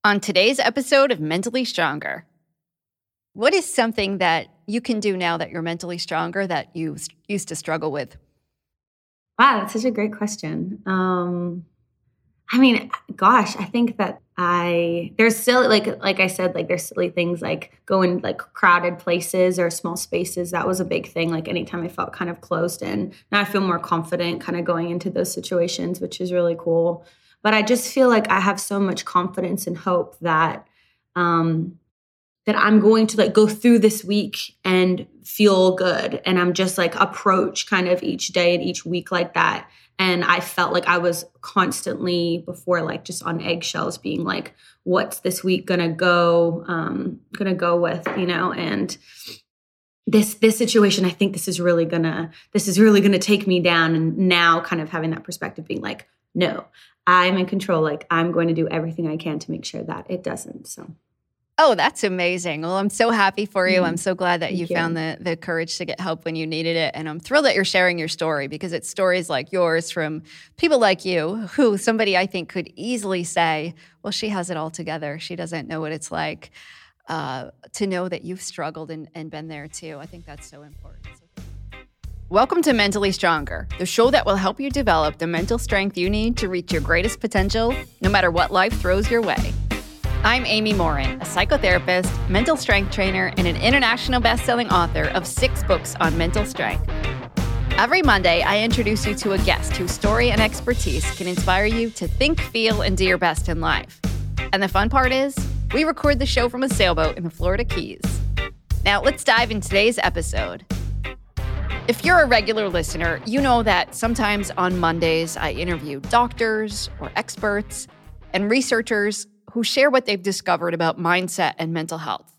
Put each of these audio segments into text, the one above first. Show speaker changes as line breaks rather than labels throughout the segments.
On today's episode of Mentally Stronger, what is something that you can do now that you're mentally stronger that you used to struggle with?
Wow, that's such a great question. I think that there's still like I said, like there's silly things like going like crowded places or small spaces. That was a big thing. Like anytime I felt kind of closed in, now I feel more confident kind of going into those situations, which is really cool. But I just feel like I have so much confidence and hope that that I'm going to like go through this week and feel good. And I'm just like approach kind of each day and each week like that. And I felt like I was constantly before like just on eggshells being like, what's this week gonna go with, and this situation, I think this is really gonna take me down. And now kind of having that perspective being like, no, I'm in control. Like I'm going to do everything I can to make sure that it doesn't. So.
Oh, that's amazing. Well, I'm so happy for you. I'm so glad that
Thank
you
you.
found the courage to get help when you needed it. And I'm thrilled that you're sharing your story because it's stories like yours from people like you who somebody I think could easily say, well, she has it all together. She doesn't know what it's like to know that you've struggled and been there too. I think that's so important. Welcome to Mentally Stronger, the show that will help you develop the mental strength you need to reach your greatest potential, no matter what life throws your way. I'm Amy Morin, a psychotherapist, mental strength trainer, and an international best-selling author of 6 books on mental strength. Every Monday, I introduce you to a guest whose story and expertise can inspire you to think, feel, and do your best in life. And the fun part is, we record the show from a sailboat in the Florida Keys. Now, let's dive into today's episode. If you're a regular listener, you know that sometimes on Mondays, I interview doctors or experts and researchers who share what they've discovered about mindset and mental health.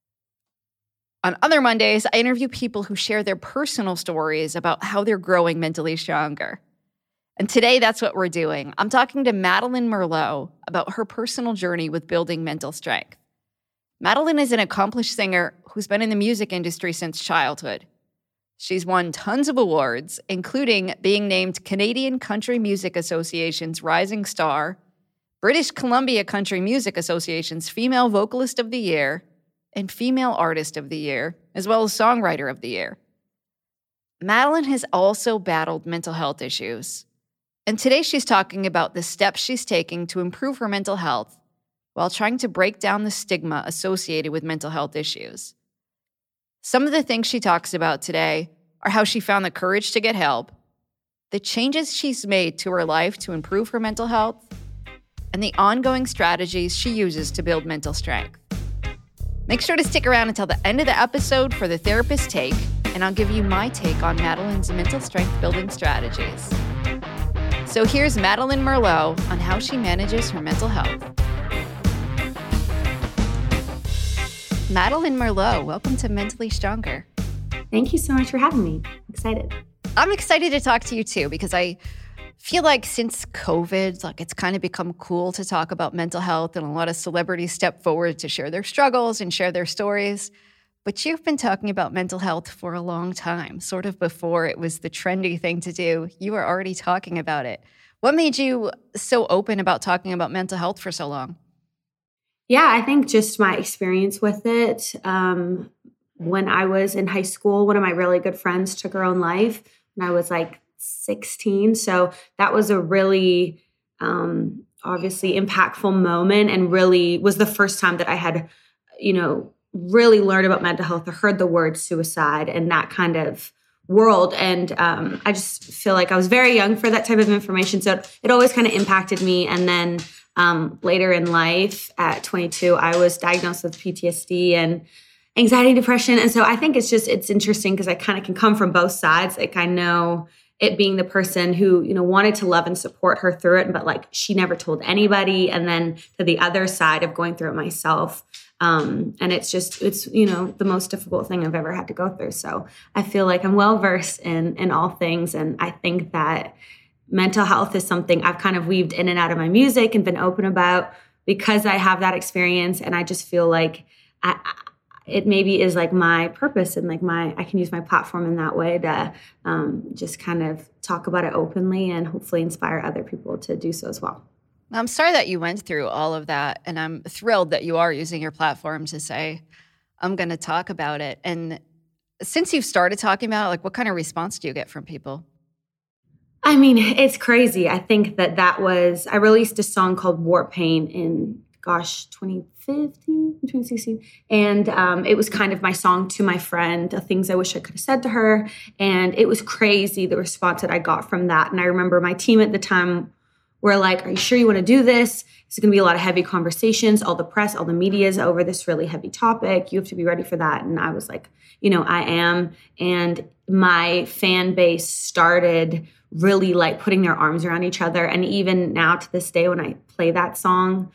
On other Mondays, I interview people who share their personal stories about how they're growing mentally stronger. And today, that's what we're doing. I'm talking to Madeline Merlot about her personal journey with building mental strength. Madeline is an accomplished singer who's been in the music industry since childhood. She's won tons of awards, including being named Canadian Country Music Association's Rising Star, British Columbia Country Music Association's Female Vocalist of the Year, and Female Artist of the Year, as well as Songwriter of the Year. Madeline has also battled mental health issues. And today she's talking about the steps she's taking to improve her mental health while trying to break down the stigma associated with mental health issues. Some of the things she talks about today are how she found the courage to get help, the changes she's made to her life to improve her mental health, and the ongoing strategies she uses to build mental strength. Make sure to stick around until the end of the episode for the therapist take, and I'll give you my take on Madeline's mental strength building strategies. So here's Madeline Merlot on how she manages her mental health. Madeline Merlot, welcome to Mentally Stronger.
Thank you so much for having me. Excited.
I'm excited to talk to you too, because I feel like since COVID, like it's kind of become cool to talk about mental health, and a lot of celebrities step forward to share their struggles and share their stories. But you've been talking about mental health for a long time, sort of before it was the trendy thing to do. You were already talking about it. What made you so open about talking about mental health for so long?
Yeah, I think just my experience with it. When I was in high school, one of my really good friends took her own life when I was like 16. So that was a really obviously impactful moment, and really was the first time that I had, really learned about mental health or heard the word suicide and that kind of world. And I just feel like I was very young for that type of information. So it always kind of impacted me. And then later in life at 22, I was diagnosed with PTSD and anxiety, depression. And so I think it's interesting because I kind of can come from both sides. Like I know it being the person who, wanted to love and support her through it, but like she never told anybody. And then to the other side of going through it myself. And it's the most difficult thing I've ever had to go through. So I feel like I'm well-versed in all things. And I think that mental health is something I've kind of weaved in and out of my music and been open about because I have that experience. And I just feel like it maybe is like my purpose and like I can use my platform in that way to just kind of talk about it openly and hopefully inspire other people to do so as well.
I'm sorry that you went through all of that. And I'm thrilled that you are using your platform to say, I'm going to talk about it. And since you've started talking about it, like, what kind of response do you get from people?
I mean, it's crazy. I think I released a song called War Pain in, 2015, 2016. And it was kind of my song to my friend, things I wish I could have said to her. And it was crazy, the response that I got from that. And I remember my team at the time were like, are you sure you want to do this? It's going to be a lot of heavy conversations. All the press, all the media is over this really heavy topic. You have to be ready for that. And I was like, I am. And my fan base started really like putting their arms around each other. And even now to this day, when I play that song,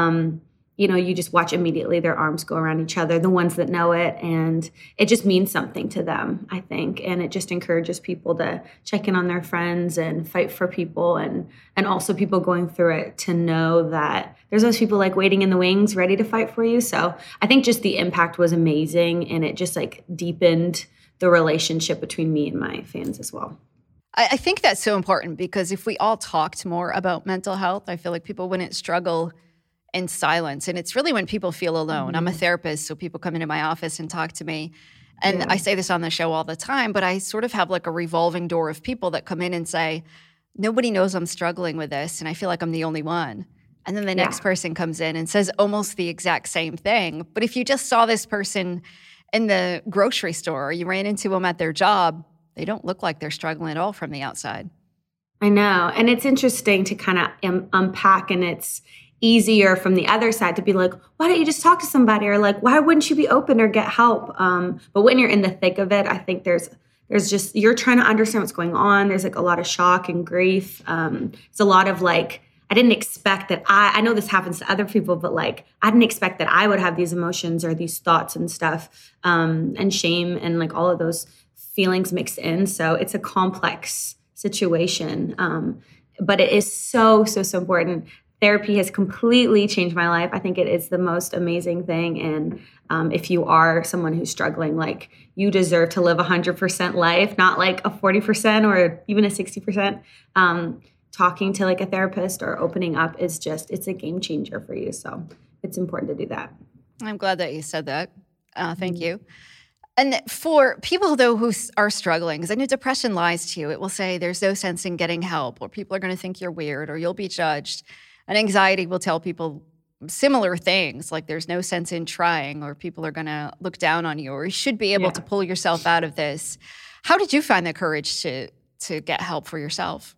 you just watch immediately their arms go around each other, the ones that know it. And it just means something to them, I think. And it just encourages people to check in on their friends and fight for people. And also people going through it to know that there's those people like waiting in the wings, ready to fight for you. So I think just the impact was amazing. And it just like deepened the relationship between me and my fans as well.
I think that's so important because if we all talked more about mental health, I feel like people wouldn't struggle in silence. And it's really when people feel alone. Mm-hmm. I'm a therapist, so people come into my office and talk to me. And I say this on the show all the time, but I sort of have like a revolving door of people that come in and say, nobody knows I'm struggling with this, and I feel like I'm the only one. And then the next person comes in and says almost the exact same thing. But if you just saw this person in the grocery store or you ran into them at their job, they don't look like they're struggling at all from the outside.
I know. And it's interesting to kind of unpack, and it's easier from the other side to be like, why don't you just talk to somebody? Or like, why wouldn't you be open or get help? But when you're in the thick of it, I think there's just, you're trying to understand what's going on. There's like a lot of shock and grief. It's a lot of like, I didn't expect that I know this happens to other people, but like, I didn't expect that I would have these emotions or these thoughts and stuff, and shame and like all of those feelings mixed in. So it's a complex situation. But it is so, so, so important. Therapy has completely changed my life. I think it is the most amazing thing. And if you are someone who's struggling, like, you deserve to live 100% life, not like a 40% or even a 60%. Talking to like a therapist or opening up is it's a game changer for you. So it's important to do that.
I'm glad that you said that. Thank you. And for people, though, who are struggling, because I know depression lies to you. It will say there's no sense in getting help, or people are going to think you're weird, or you'll be judged. And anxiety will tell people similar things, like there's no sense in trying, or people are going to look down on you, or you should be able to pull yourself out of this. How did you find the courage to get help for yourself?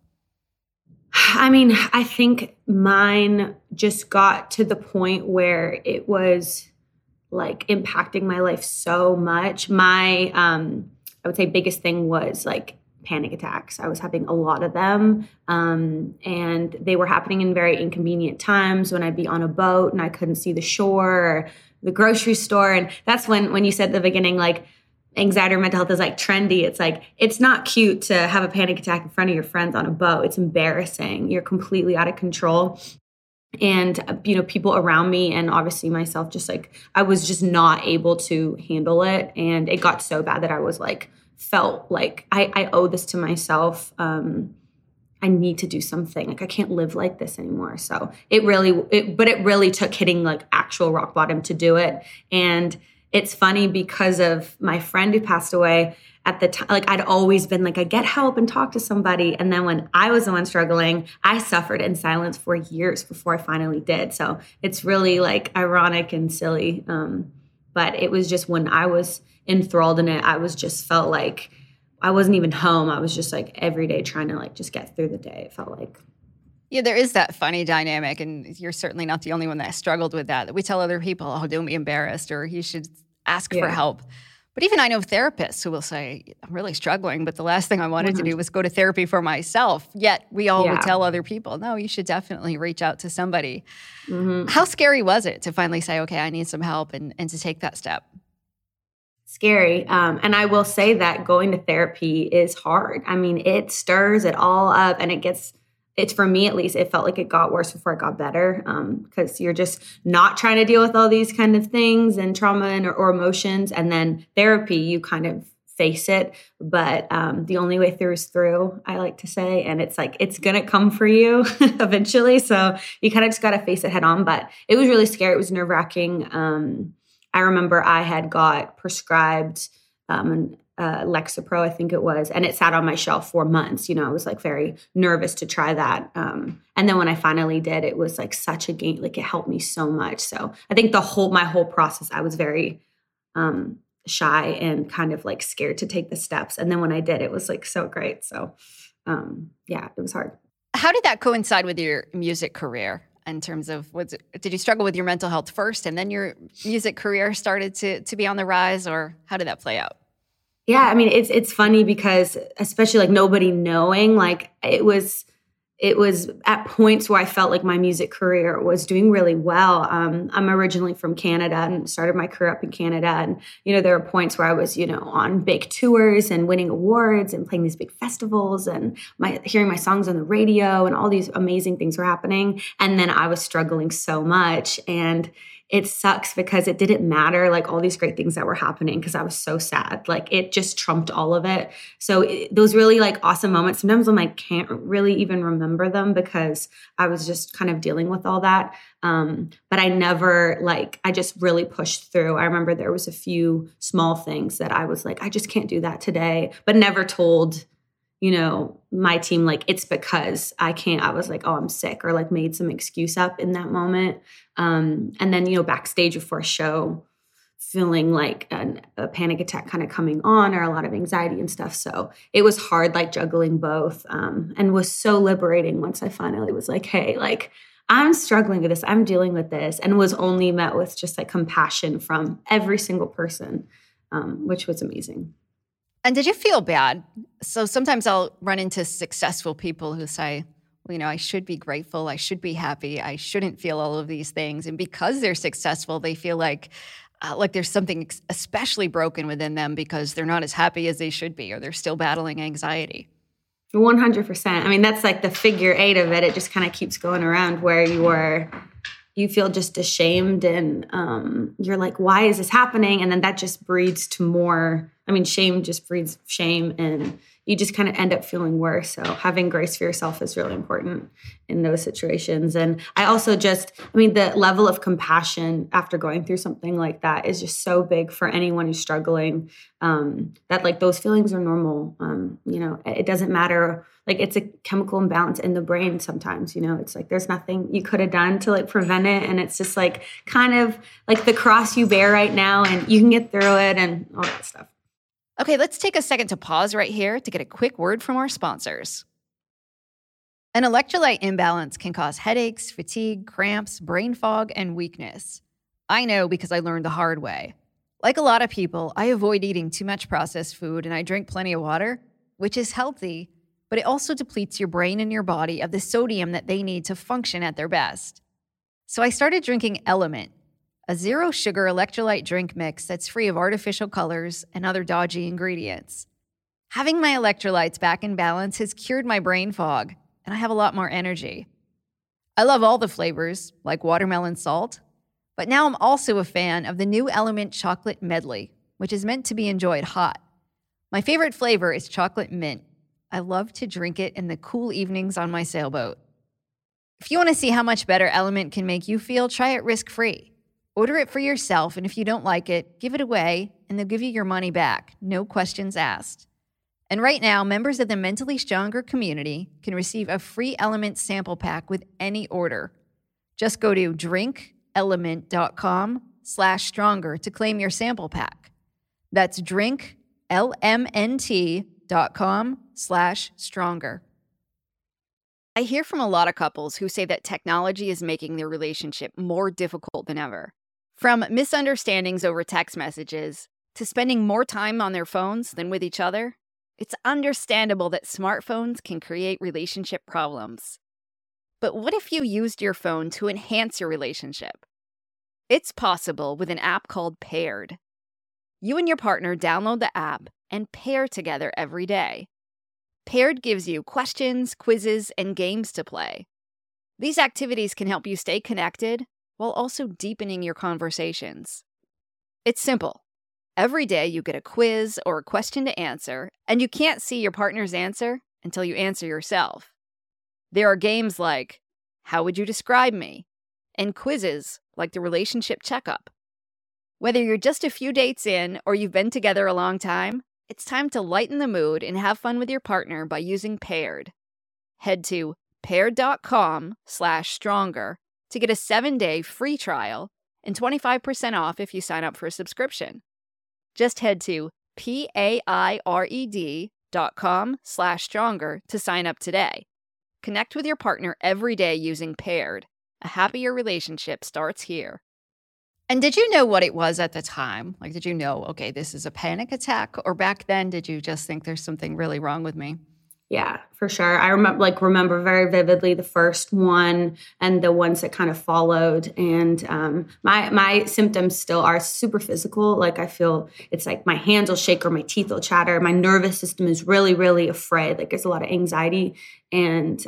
I mean, I think mine just got to the point where it was like impacting my life so much. My, I would say biggest thing was like panic attacks. I was having a lot of them. And they were happening in very inconvenient times when I'd be on a boat and I couldn't see the shore or the grocery store. And that's when you said at the beginning, like, anxiety or mental health is like trendy. It's like, it's not cute to have a panic attack in front of your friends on a boat. It's embarrassing. You're completely out of control. And, people around me and obviously myself, just like, I was just not able to handle it. And it got so bad that I was like, felt like I owe this to myself. I need to do something. Like, I can't live like this anymore. So it really took hitting like actual rock bottom to do it. And it's funny because of my friend who passed away at the time. Like, I'd always been like, I get help and talk to somebody. And then when I was the one struggling, I suffered in silence for years before I finally did. So it's really like ironic and silly. But it was just when I was enthralled in it, I was just felt like I wasn't even home. I was just like every day trying to like just get through the day. It felt like.
Yeah, there is that funny dynamic, and you're certainly not the only one that struggled with that we tell other people, oh, don't be embarrassed, or you should ask for help. But even I know therapists who will say, I'm really struggling, but the last thing I wanted to do was go to therapy for myself. Yet we all would tell other people, no, you should definitely reach out to somebody. Mm-hmm. How scary was it to finally say, okay, I need some help and to take that step?
Scary. And I will say that going to therapy is hard. I mean, it stirs it all up, and it's for me at least, it felt like it got worse before it got better, because you're just not trying to deal with all these kind of things and trauma or emotions. And then therapy, you kind of face it. But the only way through is through, I like to say. And it's like, it's going to come for you eventually. So you kind of just got to face it head on. But it was really scary. It was nerve wracking. I remember I had got prescribed Lexapro, I think it was, and it sat on my shelf for months. I was like very nervous to try that. And then when I finally did, it was like such a game. Like it helped me so much. So I think my whole process, I was very shy and kind of like scared to take the steps. And then when I did, it was like so great. So yeah, it was hard.
How did that coincide with your music career in terms of, did you struggle with your mental health first and then your music career started to be on the rise, or how did that play out?
Yeah, I mean, it's funny because especially like nobody knowing, like it was at points where I felt like my music career was doing really well. I'm originally from Canada and started my career up in Canada. And, there were points where I was, on big tours and winning awards and playing these big festivals and hearing my songs on the radio and all these amazing things were happening. And then I was struggling so much. And it sucks because it didn't matter, like all these great things that were happening, because I was so sad. Like it just trumped all of it. So those really like awesome moments, sometimes I'm like, can't really even remember them because I was just kind of dealing with all that. But I never I just really pushed through. I remember there was a few small things that I was like, I just can't do that today, but never told my team, like, it's because I can't. I was like, oh, I'm sick, or like made some excuse up in that moment. And then, backstage before a show, feeling like a panic attack kind of coming on, or a lot of anxiety and stuff. So it was hard, like juggling both, and was so liberating once I finally was like, hey, like, I'm struggling with this. I'm dealing with this, and was only met with just like compassion from every single person, which was amazing.
And did you feel bad? So sometimes I'll run into successful people who say, well, I should be grateful. I should be happy. I shouldn't feel all of these things. And because they're successful, they feel like there's something especially broken within them because they're not as happy as they should be, or they're still battling anxiety.
100%. I mean, that's like the figure 8 of it. It just kind of keeps going around where you feel just ashamed and you're like, why is this happening? And then that just breeds to more. I mean, shame just breeds shame, and you just kind of end up feeling worse. So having grace for yourself is really important in those situations. And I also the level of compassion after going through something like that is just so big for anyone who's struggling, that like those feelings are normal. It doesn't matter. Like it's a chemical imbalance in the brain sometimes, it's like there's nothing you could have done to like prevent it. And it's just like kind of like the cross you bear right now, and you can get through it and all that stuff.
Okay, let's take a second to pause right here to get a quick word from our sponsors. An electrolyte imbalance can cause headaches, fatigue, cramps, brain fog, and weakness. I know because I learned the hard way. Like a lot of people, I avoid eating too much processed food, and I drink plenty of water, which is healthy, but it also depletes your brain and your body of the sodium that they need to function at their best. So I started drinking Element, a zero-sugar electrolyte drink mix that's free of artificial colors and other dodgy ingredients. Having my electrolytes back in balance has cured my brain fog, and I have a lot more energy. I love all the flavors, like watermelon salt, but now I'm also a fan of the new Element Chocolate Medley, which is meant to be enjoyed hot. My favorite flavor is chocolate mint. I love to drink it in the cool evenings on my sailboat. If you want to see how much better Element can make you feel, try it risk-free. Order it for yourself, and if you don't like it, give it away, and they'll give you your money back. No questions asked. And right now, members of the Mentally Stronger community can receive a free Element sample pack with any order. Just go to drinkelement.com/stronger to claim your sample pack. That's drinklmnt.com/stronger. I hear from a lot of couples who say that technology is making their relationship more difficult than ever. From misunderstandings over text messages to spending more time on their phones than with each other, it's understandable that smartphones can create relationship problems. But what if you used your phone to enhance your relationship? It's possible with an app called Paired. You and your partner download the app and pair together every day. Paired gives you questions, quizzes, and games to play. These activities can help you stay connected while also deepening your conversations. It's simple. Every day you get a quiz or a question to answer, and you can't see your partner's answer until you answer yourself. There are games like, How Would You Describe Me? And quizzes like the Relationship Checkup. Whether you're just a few dates in or you've been together a long time, it's time to lighten the mood and have fun with your partner by using Paired. Head to paired.com/stronger to get a 7-day free trial and 25% off if you sign up for a subscription. Just head to paired.com/stronger to sign up today. Connect with your partner every day using Paired. A happier relationship starts here. And did you know what it was at the time? Like, did you know, okay, this is a panic attack? Or back then, did you just think there's something really wrong with me?
Yeah, for sure. I remember very vividly the first one and the ones that kind of followed. And my symptoms still are super physical. Like I feel it's like my hands will shake or my teeth will chatter. My nervous system is really, really afraid. Like there's a lot of anxiety. And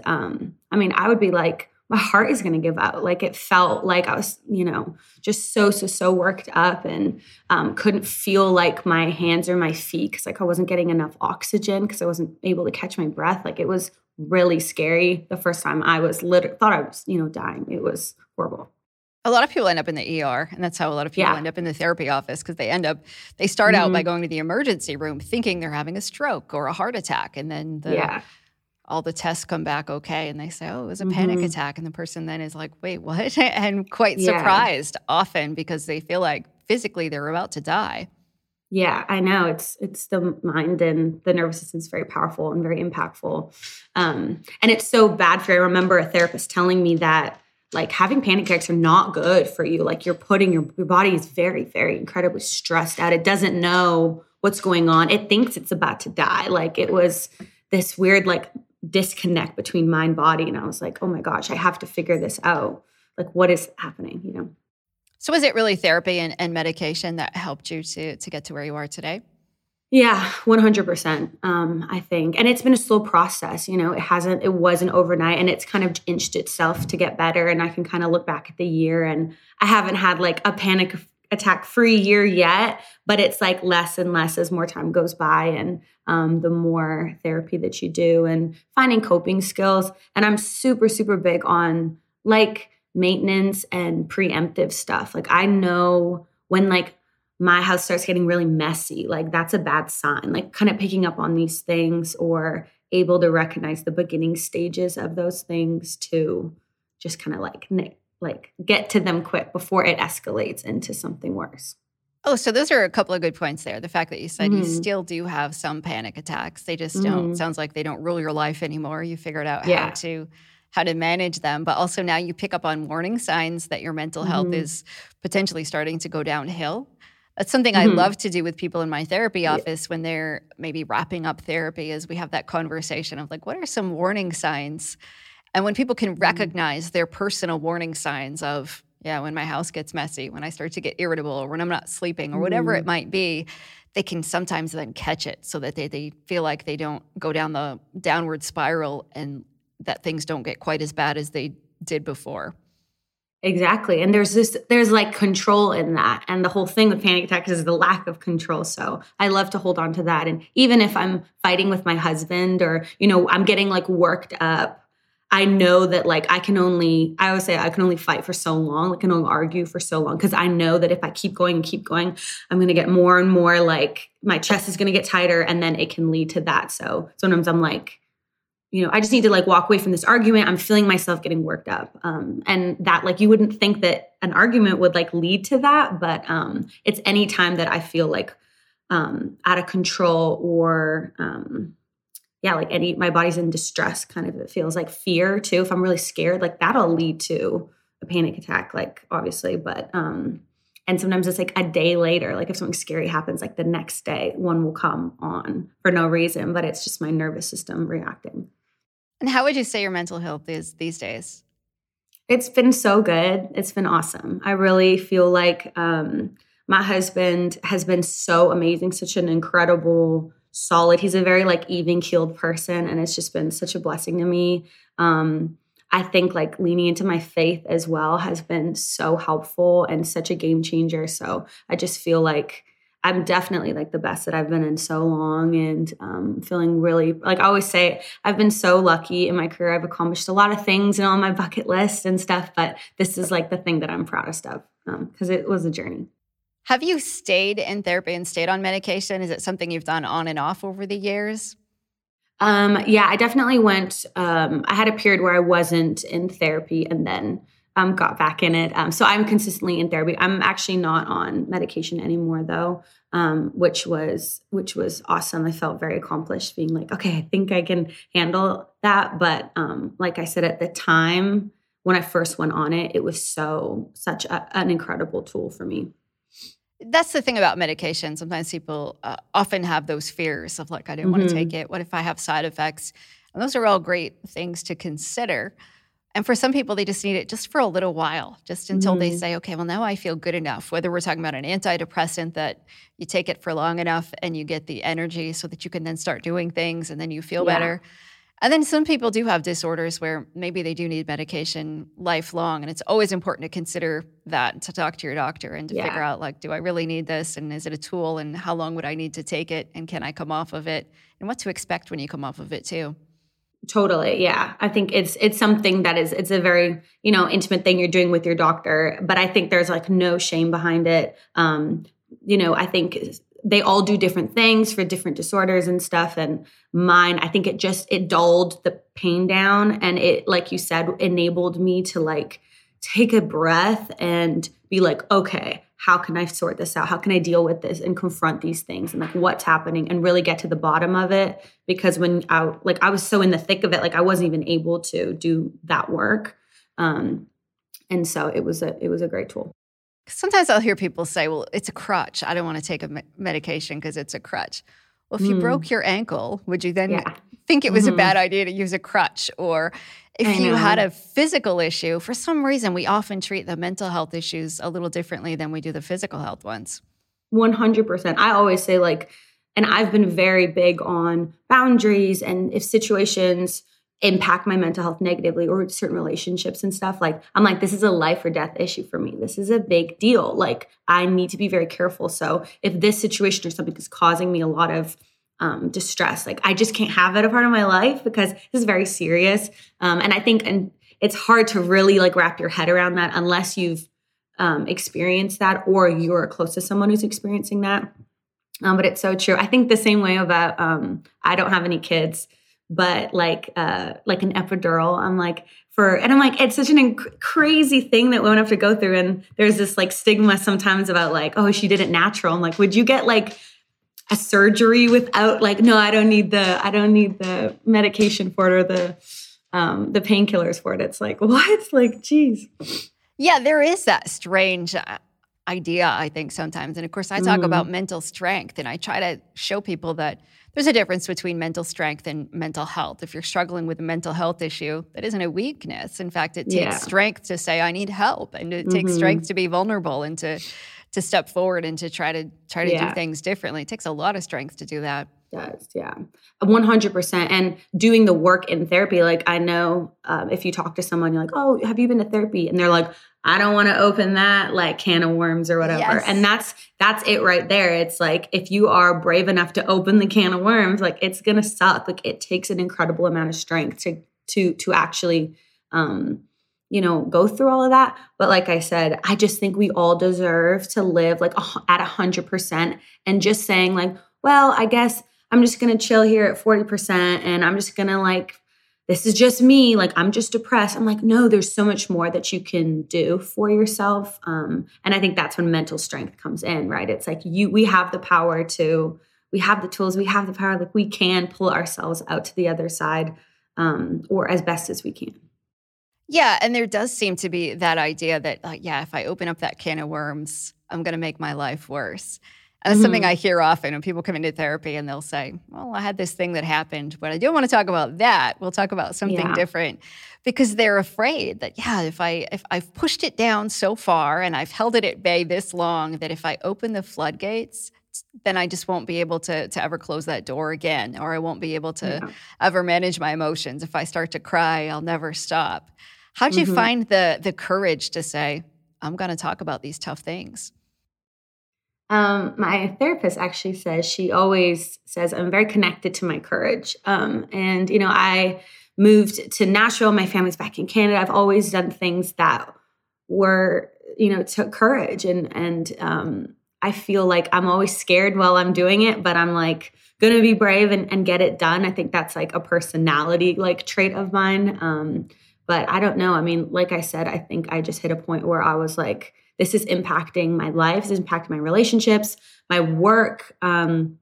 I would be like, my heart is going to give out. Like it felt like I was, just so worked up and couldn't feel like my hands or my feet because like I wasn't getting enough oxygen because I wasn't able to catch my breath. Like it was really scary the first time I was thought I was, dying. It was horrible.
A lot of people end up in the ER, and that's how a lot of people end up in the therapy office because they start out by going to the emergency room thinking they're having a stroke or a heart attack, and then all the tests come back okay, and they say, oh, it was a panic attack. And the person then is like, wait, what? And quite surprised often because they feel like physically they're about to die.
Yeah, I know. It's the mind and the nervous system is very powerful and very impactful. And it's so bad for you. I remember a therapist telling me that like having panic attacks are not good for you. Like you're putting your body is very, very incredibly stressed out. It doesn't know what's going on. It thinks it's about to die. Like it was this weird like disconnect between mind body, and I was like, oh my gosh, I have to figure this out. Like what is happening,
So was it really therapy and medication that helped you to get to where you are today?
Yeah, 100%. I think, and it's been a slow process, it wasn't overnight, and it's kind of inched itself to get better. And I can kind of look back at the year, and I haven't had like a panic attack free year yet, but it's like less and less as more time goes by and the more therapy that you do and finding coping skills. And I'm super, super big on like maintenance and preemptive stuff. Like I know when like my house starts getting really messy, like that's a bad sign, like kind of picking up on these things or able to recognize the beginning stages of those things to just kind of like get to them quick before it escalates into something worse.
Oh, so those are a couple of good points there. The fact that you said you still do have some panic attacks. They just don't, sounds like they don't rule your life anymore. You figured out how to manage them. But also now you pick up on warning signs that your mental health is potentially starting to go downhill. That's something I love to do with people in my therapy office when they're maybe wrapping up therapy is we have that conversation of like, what are some warning signs? And when people can recognize their personal warning signs of, when my house gets messy, when I start to get irritable or when I'm not sleeping or whatever it might be, they can sometimes then catch it so that they feel like they don't go down the downward spiral and that things don't get quite as bad as they did before.
Exactly. And there's like control in that. And the whole thing with panic attacks is the lack of control. So I love to hold on to that. And even if I'm fighting with my husband or, I'm getting like worked up, I know that like I always say I can only fight for so long, like I can only argue for so long because I know that if I keep going, I'm going to get more and more like my chest is going to get tighter and then it can lead to that. So sometimes I'm like, I just need to like walk away from this argument. I'm feeling myself getting worked up. And that like you wouldn't think that an argument would like lead to that, but it's any time that I feel like out of control or like my body's in distress kind of, it feels like fear too. If I'm really scared, like that'll lead to a panic attack, like obviously, but, and sometimes it's like a day later, like if something scary happens, like the next day one will come on for no reason, but it's just my nervous system reacting.
And how would you say your mental health is these days?
It's been so good. It's been awesome. I really feel like, my husband has been so amazing, such an incredible solid. He's a very like even-keeled person, and it's just been such a blessing to me. I think like leaning into my faith as well has been so helpful and such a game changer. So I just feel like I'm definitely like the best that I've been in so long, and feeling really, like I always say, I've been so lucky in my career. I've accomplished a lot of things and on my bucket list and stuff, but this is like the thing that I'm proudest of because it was a journey.
Have you stayed in therapy and stayed on medication? Is it something you've done on and off over the years?
Yeah, I definitely went. I had a period where I wasn't in therapy and then got back in it. So I'm consistently in therapy. I'm actually not on medication anymore though, which was awesome. I felt very accomplished being like, okay, I think I can handle that. But like I said, at the time when I first went on it, it was such an incredible tool for me.
That's the thing about medication. Sometimes people often have those fears of like, I didn't want to take it. What if I have side effects? And those are all great things to consider. And for some people, they just need it just for a little while, just until they say, okay, well, now I feel good enough. Whether we're talking about an antidepressant that you take it for long enough and you get the energy so that you can then start doing things and then you feel better. And then some people do have disorders where maybe they do need medication lifelong. And it's always important to consider that and to talk to your doctor and to figure out, like, do I really need this? And is it a tool? And how long would I need to take it? And can I come off of it? And what to expect when you come off of it too.
Totally. Yeah. I think it's something that it's a very, intimate thing you're doing with your doctor, but I think there's like no shame behind it. I think they all do different things for different disorders and stuff. And mine, I think it dulled the pain down. And it, like you said, enabled me to like take a breath and be like, okay, how can I sort this out? How can I deal with this and confront these things and like what's happening and really get to the bottom of it? Because when I was so in the thick of it, like I wasn't even able to do that work. And so it was a great tool.
Sometimes I'll hear people say, well, it's a crutch. I don't want to take a medication because it's a crutch. Well, if you broke your ankle, would you then think it was a bad idea to use a crutch? Or if you had a physical issue, for some reason, we often treat the mental health issues a little differently than we do the physical health ones.
100%. I always say and I've been very big on boundaries, and if situations impact my mental health negatively or certain relationships and stuff, like I'm like, this is a life or death issue for me. This is a big deal. Like I need to be very careful. So if this situation or something is causing me a lot of distress, like I just can't have it a part of my life because this is very serious. And I think, and it's hard to really like wrap your head around that unless you've experienced that or you're close to someone who's experiencing that. But it's so true. I think the same way about, I don't have any kids, but like an epidural, I'm like, it's such an crazy thing that women have to go through. And there's this like stigma sometimes about like, oh, she did it natural. I'm like, would you get like a surgery without like, no, I don't need the medication for it or the painkillers for it. It's like, what? Like, geez.
Yeah, there is that strange idea, I think, sometimes. And of course, I talk about mental strength, and I try to show people that there's a difference between mental strength and mental health. If you're struggling with a mental health issue, that isn't a weakness. In fact, it takes strength to say, I need help. And it takes strength to be vulnerable and to step forward and to try to do things differently. It takes a lot of strength to do that.
Does, yeah. 100%. And doing the work in therapy, like I know if you talk to someone, you're like, oh, have you been to therapy? And they're like, I don't want to open that like can of worms or whatever. Yes. And that's it right there. It's like, if you are brave enough to open the can of worms, like it's going to suck. Like it takes an incredible amount of strength to actually, go through all of that. But like I said, I just think we all deserve to live like at 100%, and just saying like, well, I guess I'm just going to chill here at 40% and I'm just going to like, this is just me. Like, I'm just depressed. I'm like, no, there's so much more that you can do for yourself. And I think that's when mental strength comes in, right? It's like we have the power we have the tools, we have the power, like we can pull ourselves out to the other side or as best as we can.
Yeah. And there does seem to be that idea that, if I open up that can of worms, I'm going to make my life worse. And that's something I hear often when people come into therapy and they'll say, well, I had this thing that happened, but I don't want to talk about that. We'll talk about something different, because they're afraid that, if I've pushed it down so far and I've held it at bay this long, that if I open the floodgates, then I just won't be able to ever close that door again, or I won't be able to ever manage my emotions. If I start to cry, I'll never stop. How'd you find the courage to say, I'm going to talk about these tough things?
My therapist actually says, she always says, I'm very connected to my courage. And, I moved to Nashville. My family's back in Canada. I've always done things that were, took courage. And I feel like I'm always scared while I'm doing it, but I'm like going to be brave and get it done. I think that's like a personality like trait of mine. But I don't know. I mean, like I said, I think I just hit a point where I was like, this is impacting my life. This is impacting my relationships, my work. And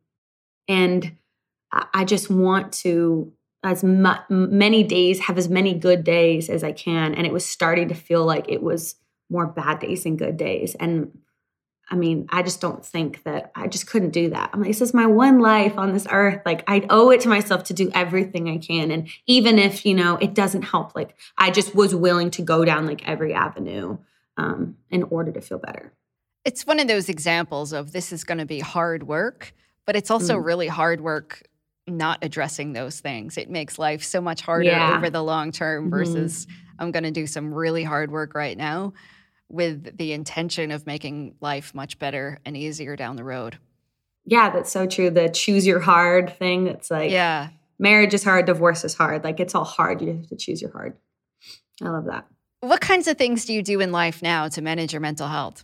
I just want to, many days, have as many good days as I can. And it was starting to feel like it was more bad days than good days. And I mean, I just don't think that I just couldn't do that. I'm like, this is my one life on this earth. Like, I owe it to myself to do everything I can. And even if, it doesn't help, like, I just was willing to go down like every avenue in order to feel better.
It's one of those examples of this is going to be hard work, but it's also really hard work not addressing those things. It makes life so much harder over the long term versus I'm going to do some really hard work right now with the intention of making life much better and easier down the road.
Yeah, that's so true. The choose your hard thing. It's like, marriage is hard, divorce is hard. Like, it's all hard. You have to choose your hard. I love that.
What kinds of things do you do in life now to manage your mental health?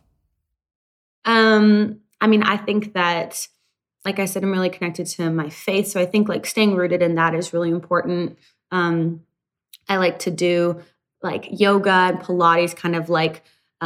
I mean, I think that, like I said, I'm really connected to my faith. So I think like staying rooted in that is really important. I like to do like yoga and Pilates, kind of like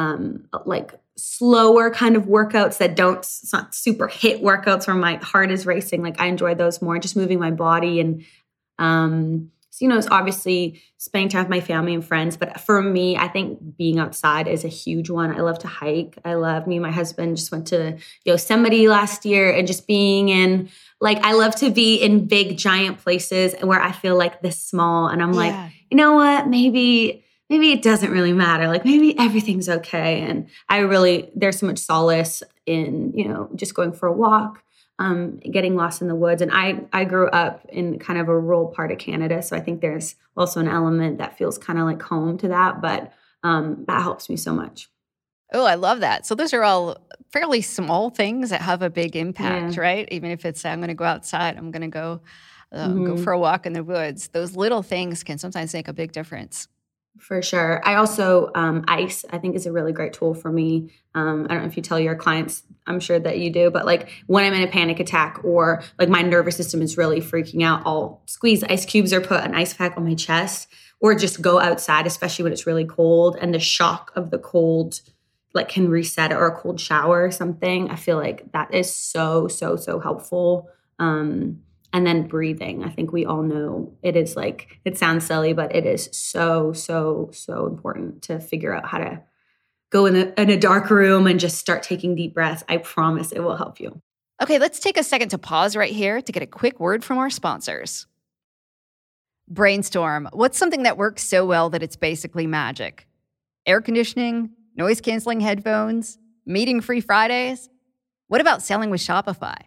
slower kind of workouts that it's not super hit workouts where my heart is racing. Like, I enjoy those more, just moving my body. And, so, it's obviously spending time with my family and friends. But for me, I think being outside is a huge one. I love to hike. Me and my husband just went to Yosemite last year, and just being in, like, I love to be in big, giant places where I feel like this small. And I'm like, you know what, maybe it doesn't really matter. Like, maybe everything's okay. And there's so much solace in, just going for a walk, getting lost in the woods. And I grew up in kind of a rural part of Canada. So I think there's also an element that feels kind of like home to that. But that helps me so much.
Oh, I love that. So those are all fairly small things that have a big impact, right? Even if it's, I'm going to go outside, I'm going to go for a walk in the woods. Those little things can sometimes make a big difference.
For sure. I also, ice, I think, is a really great tool for me. I don't know if you tell your clients, I'm sure that you do, but like when I'm in a panic attack or like my nervous system is really freaking out, I'll squeeze ice cubes or put an ice pack on my chest, or just go outside, especially when it's really cold, and the shock of the cold like can reset it, or a cold shower or something. I feel like that is so, so, so helpful. And then breathing. I think we all know it is like, it sounds silly, but it is so, so, so important to figure out how to go in a dark room and just start taking deep breaths. I promise it will help you.
Okay, let's take a second to pause right here to get a quick word from our sponsors. Brainstorm. What's something that works so well that it's basically magic? Air conditioning, noise-canceling headphones, meeting-free Fridays? What about selling with Shopify?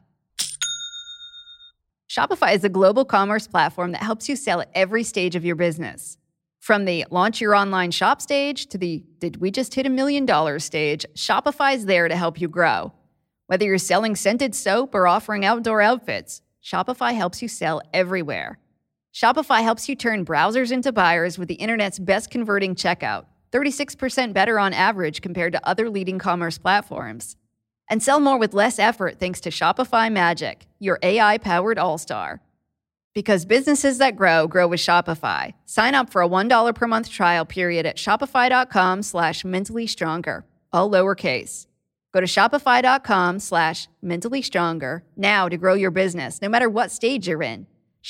Shopify is a global commerce platform that helps you sell at every stage of your business. From the launch your online shop stage to the did we just hit $1 million stage, Shopify is there to help you grow. Whether you're selling scented soap or offering outdoor outfits, Shopify helps you sell everywhere. Shopify helps you turn browsers into buyers with the internet's best converting checkout, 36% better on average compared to other leading commerce platforms. And sell more with less effort thanks to Shopify Magic, your AI-powered all-star. Because businesses that grow with Shopify. Sign up for a $1 per month trial period at shopify.com/mentallyStronger, all lowercase. Go to shopify.com/mentallyStronger now to grow your business, no matter what stage you're in.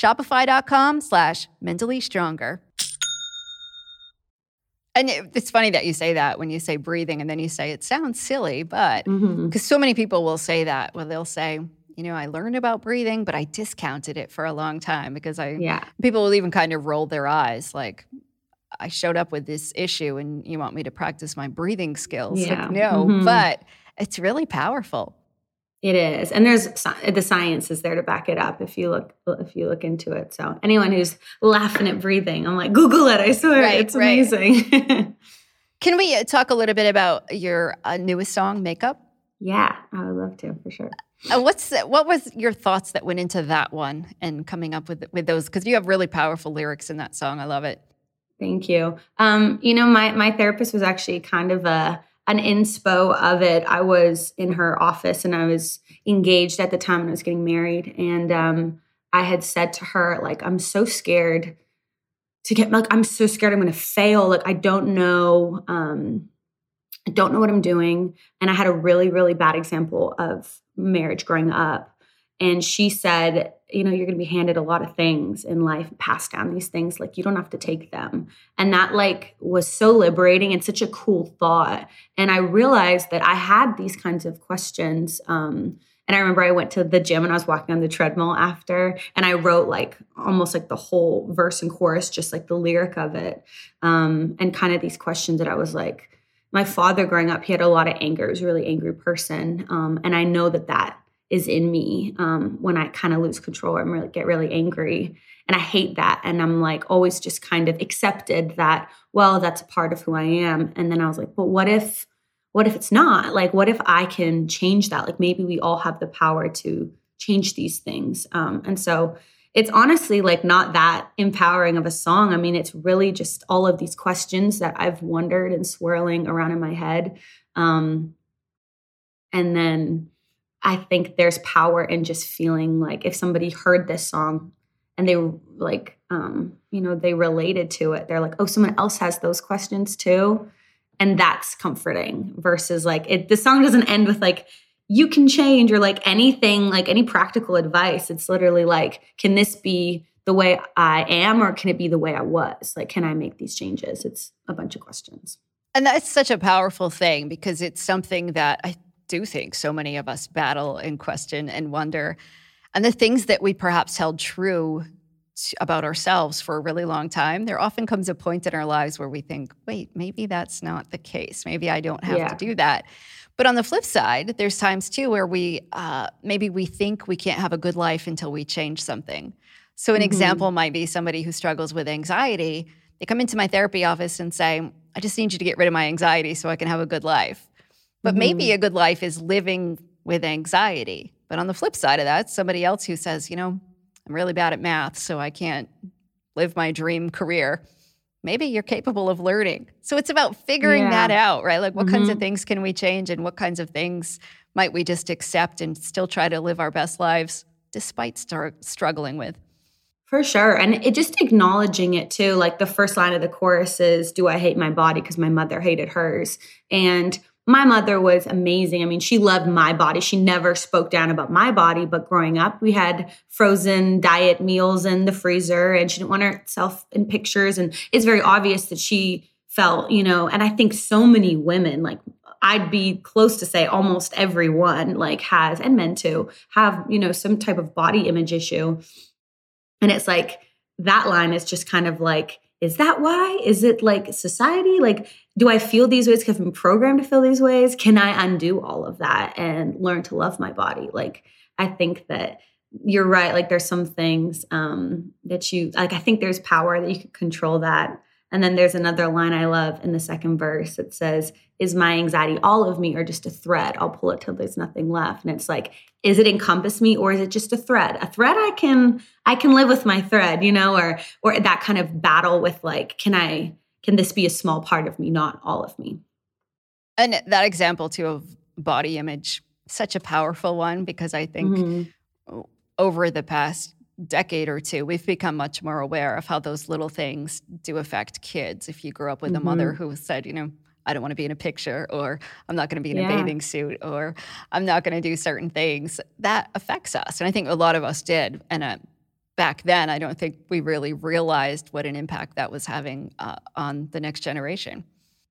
Shopify.com/mentallyStronger. And it's funny that you say that when you say breathing, and then you say it sounds silly, but because so many people will say that. Well, they'll say, I learned about breathing, but I discounted it for a long time because people will even kind of roll their eyes. Like, I showed up with this issue and you want me to practice my breathing skills.
Yeah.
Like, no, but it's really powerful.
It is. And there's the science is there to back it up if you look into it. So anyone who's laughing at breathing, I'm like, Google it. I swear. It's amazing.
Can we talk a little bit about your newest song, Makeup?
Yeah, I would love to, for sure.
What was your thoughts that went into that one and coming up with those? Because you have really powerful lyrics in that song. I love it.
Thank you. My therapist was actually kind of an inspo of it. I was in her office and I was engaged at the time and I was getting married. And I had said to her, like, I'm so scared I'm so scared I'm going to fail. Like, I don't know. I don't know what I'm doing. And I had a really, really bad example of marriage growing up. And she said, you're going to be handed a lot of things in life, passed down these things, like you don't have to take them. And that like was so liberating and such a cool thought. And I realized that I had these kinds of questions. And I remember I went to the gym and I was walking on the treadmill after, and I wrote like almost like the whole verse and chorus, just like the lyric of it. And kind of these questions that I was like, my father growing up, he had a lot of anger. He was a really angry person. And I know that is in me when I kind of lose control or get really angry. And I hate that. And I'm like always just kind of accepted that, well, that's a part of who I am. And then I was like, but what if it's not? Like, what if I can change that? Like maybe we all have the power to change these things. And so it's honestly like not that empowering of a song. I mean, it's really just all of these questions that I've wondered and swirling around in my head. And then I think there's power in just feeling like if somebody heard this song and they like, they related to it, they're like, oh, someone else has those questions too. And that's comforting versus like the song doesn't end with like, you can change or like anything, like any practical advice. It's literally like, can this be the way I am or can it be the way I was? Like, can I make these changes? It's a bunch of questions.
And that's such a powerful thing because it's something that I do think so many of us battle and question and wonder. And the things that we perhaps held true about ourselves for a really long time, there often comes a point in our lives where we think, wait, maybe that's not the case. Maybe I don't have to do that. But on the flip side, there's times too where maybe we think we can't have a good life until we change something. So an example might be somebody who struggles with anxiety. They come into my therapy office and say, I just need you to get rid of my anxiety so I can have a good life. But maybe a good life is living with anxiety. But on the flip side of that, somebody else who says, I'm really bad at math, so I can't live my dream career. Maybe you're capable of learning. So it's about figuring that out, right? Like what kinds of things can we change and what kinds of things might we just accept and still try to live our best lives despite struggling with?
For sure. And it just acknowledging it too. Like the first line of the chorus is, do I hate my body because my mother hated hers? And my mother was amazing. I mean, she loved my body. She never spoke down about my body. But growing up, we had frozen diet meals in the freezer and she didn't want herself in pictures. And it's very obvious that she felt, and I think so many women, like I'd be close to say almost everyone like has, and men too, have, some type of body image issue. And it's like, that line is just kind of like, is that why? Is it like society? Like, do I feel these ways because I've been programmed to feel these ways? Can I undo all of that and learn to love my body? Like, I think that you're right. Like, there's some things that you, like, I think there's power that you can control that. And then there's another line I love in the second verse that says, is my anxiety all of me or just a thread? I'll pull it till there's nothing left. And it's like, is it encompass me or is it just a thread? A thread I can live with my thread, or that kind of battle with like, can this be a small part of me, not all of me?
And that example too of body image, such a powerful one because I think over the past decade or two, we've become much more aware of how those little things do affect kids. If you grew up with a mother who said, I don't want to be in a picture, or I'm not going to be in a bathing suit, or I'm not going to do certain things, that affects us. And I think a lot of us did. And back then, I don't think we really realized what an impact that was having on the next generation.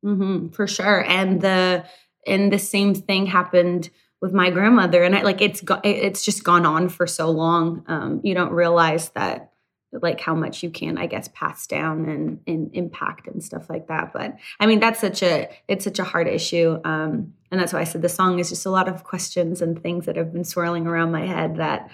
For sure. And the same thing happened with my grandmother. And it's just gone on for so long. You don't realize that, like how much you can, I guess, pass down and impact and stuff like that. But I mean, it's such a hard issue. And that's why I said the song is just a lot of questions and things that have been swirling around my head that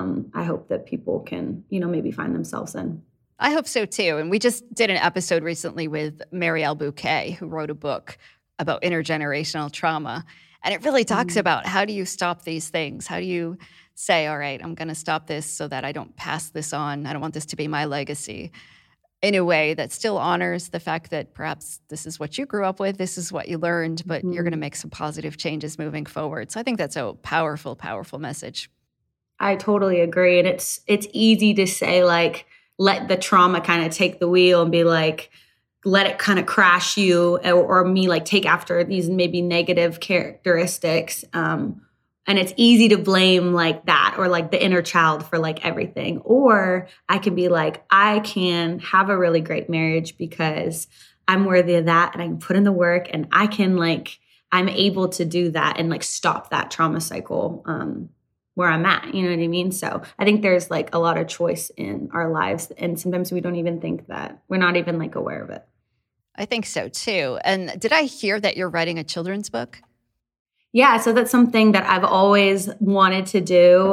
I hope that people can, maybe find themselves in.
I hope so too. And we just did an episode recently with Marielle Bouquet, who wrote a book about intergenerational trauma. And it really talks about how do you stop these things? How do you say, all right, I'm going to stop this so that I don't pass this on. I don't want this to be my legacy, in a way that still honors the fact that perhaps this is what you grew up with, this is what you learned, but you're going to make some positive changes moving forward. So I think that's a powerful, powerful message.
I totally agree. And it's easy to say, like, let the trauma kind of take the wheel and be like, let it kind of crash you, or me, like, take after these maybe negative characteristics. And it's easy to blame like that, or like the inner child for like everything. Or I can be like, I can have a really great marriage because I'm worthy of that, and I can put in the work, and I can, like, I'm able to do that and like stop that trauma cycle where I'm at. You know what I mean? So I think there's like a lot of choice in our lives, and sometimes we don't even think that, we're not even like aware of it.
I think so too. And did I hear that you're writing a children's book?
Yeah, so that's something that I've always wanted to do,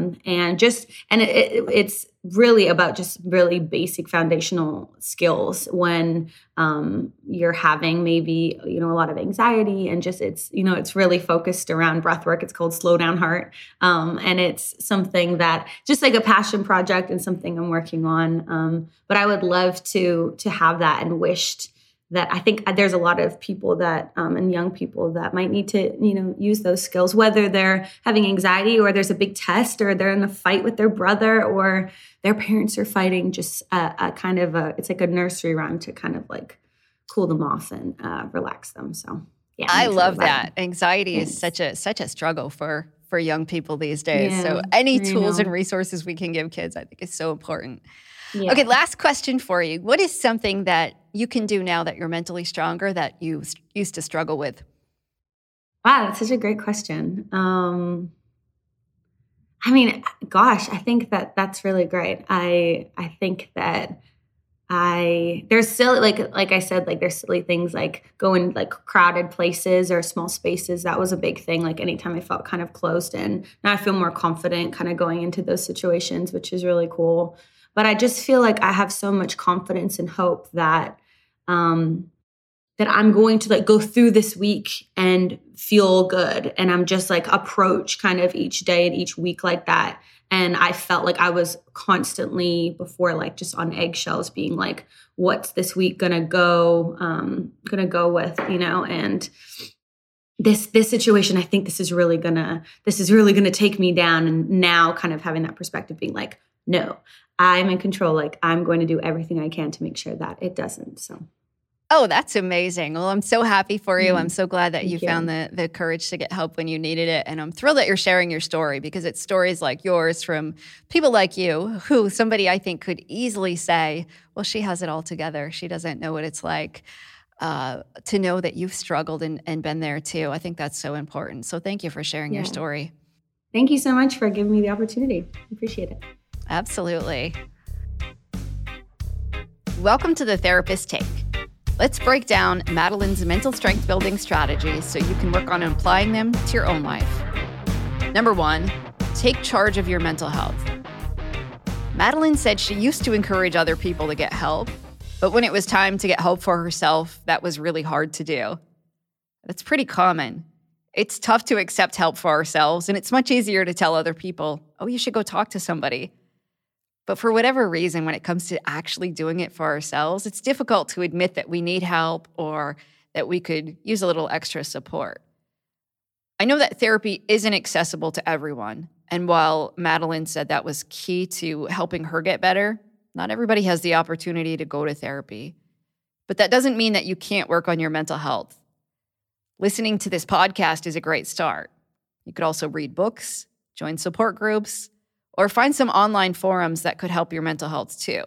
it's really about just really basic foundational skills when you're having maybe a lot of anxiety, and just it's really focused around breath work. It's called Slow Down Heart, and it's something that just like a passion project and something I'm working on. But I would love to have that, and wished that I think there's a lot of people that, and young people that might need to, use those skills, whether they're having anxiety, or there's a big test, or they're in a fight with their brother, or their parents are fighting, just it's like a nursery rhyme to kind of like cool them off and relax them. So yeah.
I love that. Anxiety is such a struggle for young people these days.
Yeah,
so any tools and resources we can give kids, I think, is so important.
Yeah.
Okay, last question for you. What is something that you can do now that you're mentally stronger that you used to struggle with?
Wow, that's such a great question. I think that's really great. I think that there's silly, like I said, like there's silly things like going like crowded places or small spaces. That was a big thing. Like anytime I felt kind of closed in, now I feel more confident kind of going into those situations, which is really cool. But I just feel like I have so much confidence and hope that that I'm going to like go through this week and feel good. And I'm just like approach kind of each day and each week like that. And I felt like I was constantly before, like just on eggshells, being like, what's this week gonna go with, and this situation, I think this is really gonna take me down. And now kind of having that perspective, being like, no, I'm in control. Like I'm going to do everything I can to make sure that it doesn't. So.
Oh, that's amazing. Well, I'm so happy for you. I'm so glad that you found the courage to get help when you needed it. And I'm thrilled that you're sharing your story, because it's stories like yours from people like you, who somebody I think could easily say, well, she has it all together. She doesn't know what it's like. To know that you've struggled and been there too. I think that's so important. So thank you for sharing your story.
Thank you so much for giving me the opportunity. I appreciate it.
Absolutely. Welcome to The Therapist Take. Let's break down Madeline's mental strength building strategies so you can work on applying them to your own life. Number 1, take charge of your mental health. Madeline said she used to encourage other people to get help, but when it was time to get help for herself, that was really hard to do. That's pretty common. It's tough to accept help for ourselves, and it's much easier to tell other people, oh, you should go talk to somebody. But for whatever reason, when it comes to actually doing it for ourselves, it's difficult to admit that we need help or that we could use a little extra support. I know that therapy isn't accessible to everyone. And while Madeline said that was key to helping her get better, not everybody has the opportunity to go to therapy. But that doesn't mean that you can't work on your mental health. Listening to this podcast is a great start. You could also read books, join support groups, or find some online forums that could help your mental health too.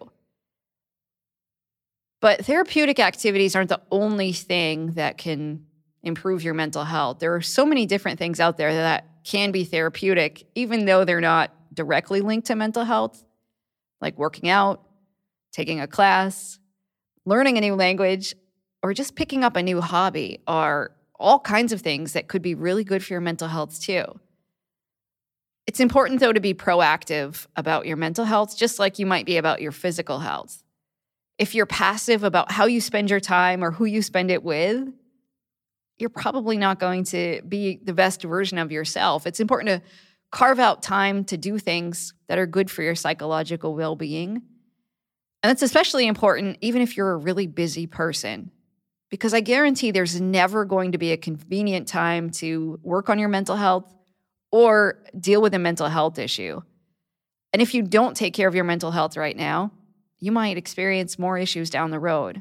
But therapeutic activities aren't the only thing that can improve your mental health. There are so many different things out there that can be therapeutic, even though they're not directly linked to mental health, like working out, taking a class, learning a new language, or just picking up a new hobby are all kinds of things that could be really good for your mental health too. It's important, though, to be proactive about your mental health, just like you might be about your physical health. If you're passive about how you spend your time or who you spend it with, you're probably not going to be the best version of yourself. It's important to carve out time to do things that are good for your psychological well-being. And it's especially important even if you're a really busy person, because I guarantee there's never going to be a convenient time to work on your mental health or deal with a mental health issue. And if you don't take care of your mental health right now, you might experience more issues down the road.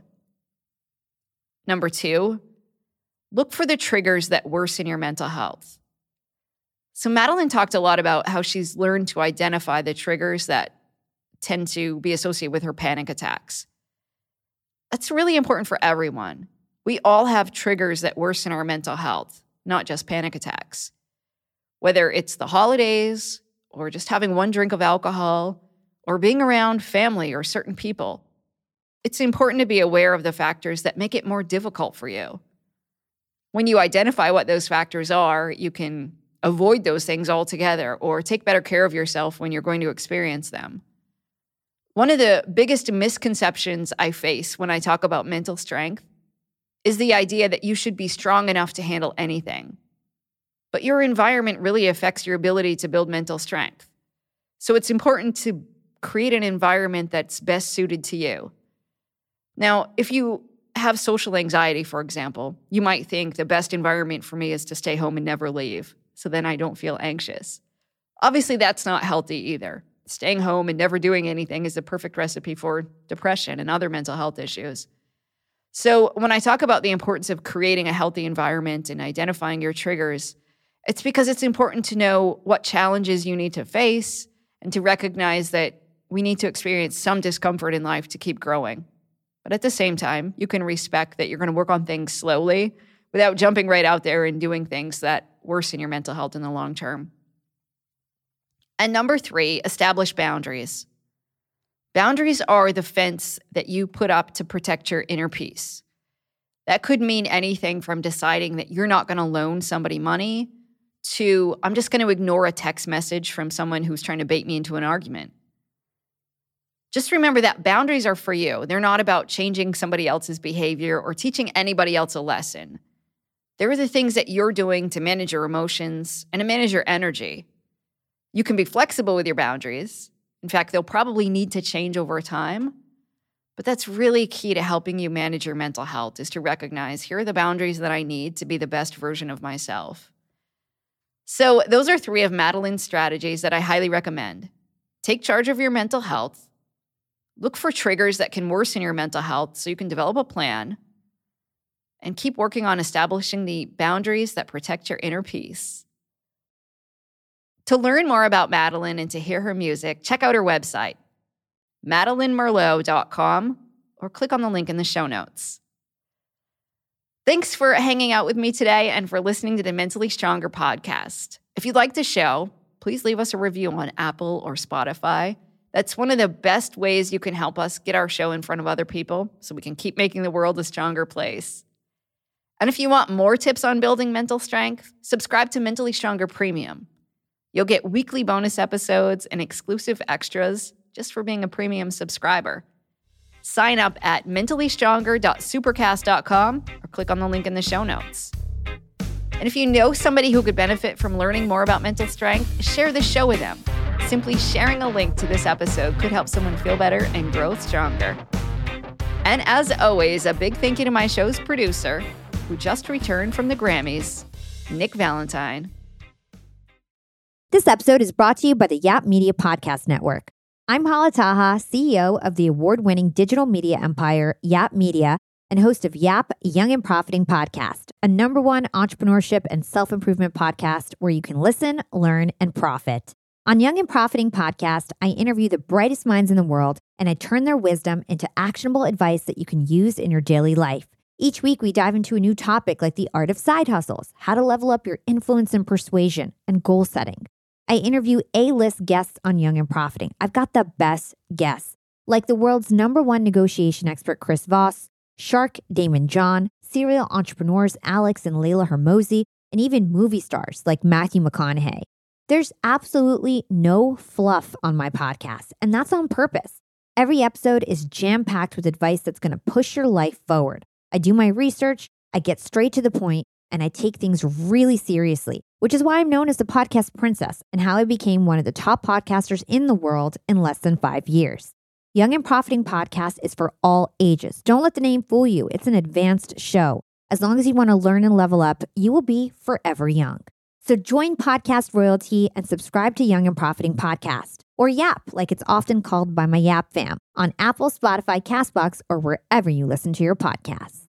Number 2, look for the triggers that worsen your mental health. So Madeline talked a lot about how she's learned to identify the triggers that tend to be associated with her panic attacks. That's really important for everyone. We all have triggers that worsen our mental health, not just panic attacks. Whether it's the holidays, or just having one drink of alcohol, or being around family or certain people, it's important to be aware of the factors that make it more difficult for you. When you identify what those factors are, you can avoid those things altogether or take better care of yourself when you're going to experience them. One of the biggest misconceptions I face when I talk about mental strength is the idea that you should be strong enough to handle anything. But your environment really affects your ability to build mental strength. So it's important to create an environment that's best suited to you. Now, if you have social anxiety, for example, you might think the best environment for me is to stay home and never leave, so then I don't feel anxious. Obviously, that's not healthy either. Staying home and never doing anything is the perfect recipe for depression and other mental health issues. So when I talk about the importance of creating a healthy environment and identifying your triggers, it's because it's important to know what challenges you need to face and to recognize that we need to experience some discomfort in life to keep growing. But at the same time, you can respect that you're going to work on things slowly without jumping right out there and doing things that worsen your mental health in the long term. And number 3, establish boundaries. Boundaries are the fence that you put up to protect your inner peace. That could mean anything from deciding that you're not going to loan somebody money to I'm just going to ignore a text message from someone who's trying to bait me into an argument. Just remember that boundaries are for you. They're not about changing somebody else's behavior or teaching anybody else a lesson. They're the things that you're doing to manage your emotions and to manage your energy. You can be flexible with your boundaries. In fact, they'll probably need to change over time. But that's really key to helping you manage your mental health, is to recognize here are the boundaries that I need to be the best version of myself. So those are 3 of Madeline's strategies that I highly recommend. Take charge of your mental health. Look for triggers that can worsen your mental health so you can develop a plan. And keep working on establishing the boundaries that protect your inner peace. To learn more about Madeline and to hear her music, check out her website, MadelineMerlot.com, or click on the link in the show notes. Thanks for hanging out with me today and for listening to the Mentally Stronger podcast. If you like the show, please leave us a review on Apple or Spotify. That's one of the best ways you can help us get our show in front of other people so we can keep making the world a stronger place. And if you want more tips on building mental strength, subscribe to Mentally Stronger Premium. You'll get weekly bonus episodes and exclusive extras just for being a premium subscriber. Sign up at mentallystronger.supercast.com or click on the link in the show notes. And if you know somebody who could benefit from learning more about mental strength, share the show with them. Simply sharing a link to this episode could help someone feel better and grow stronger. And as always, a big thank you to my show's producer, who just returned from the Grammys, Nick Valentine.
This episode is brought to you by the Yap Media Podcast Network. I'm Hala Taha, CEO of the award-winning digital media empire, Yap Media, and host of Yap Young and Profiting Podcast, a #1 entrepreneurship and self-improvement podcast where you can listen, learn, and profit. On Young and Profiting Podcast, I interview the brightest minds in the world, and I turn their wisdom into actionable advice that you can use in your daily life. Each week, we dive into a new topic like the art of side hustles, how to level up your influence and persuasion, and goal setting. I interview A-list guests on Young and Profiting. I've got the best guests, like the world's #1 negotiation expert, Chris Voss, Shark Damon John, serial entrepreneurs Alex and Layla Hermosi, and even movie stars like Matthew McConaughey. There's absolutely no fluff on my podcast, and that's on purpose. Every episode is jam-packed with advice that's going to push your life forward. I do my research, I get straight to the point, and I take things really seriously, which is why I'm known as the podcast princess and how I became one of the top podcasters in the world in less than 5 years. Young and Profiting Podcast is for all ages. Don't let the name fool you. It's an advanced show. As long as you want to learn and level up, you will be forever young. So join Podcast Royalty and subscribe to Young and Profiting Podcast, or YAP, like it's often called by my YAP fam, on Apple, Spotify, CastBox, or wherever you listen to your podcasts.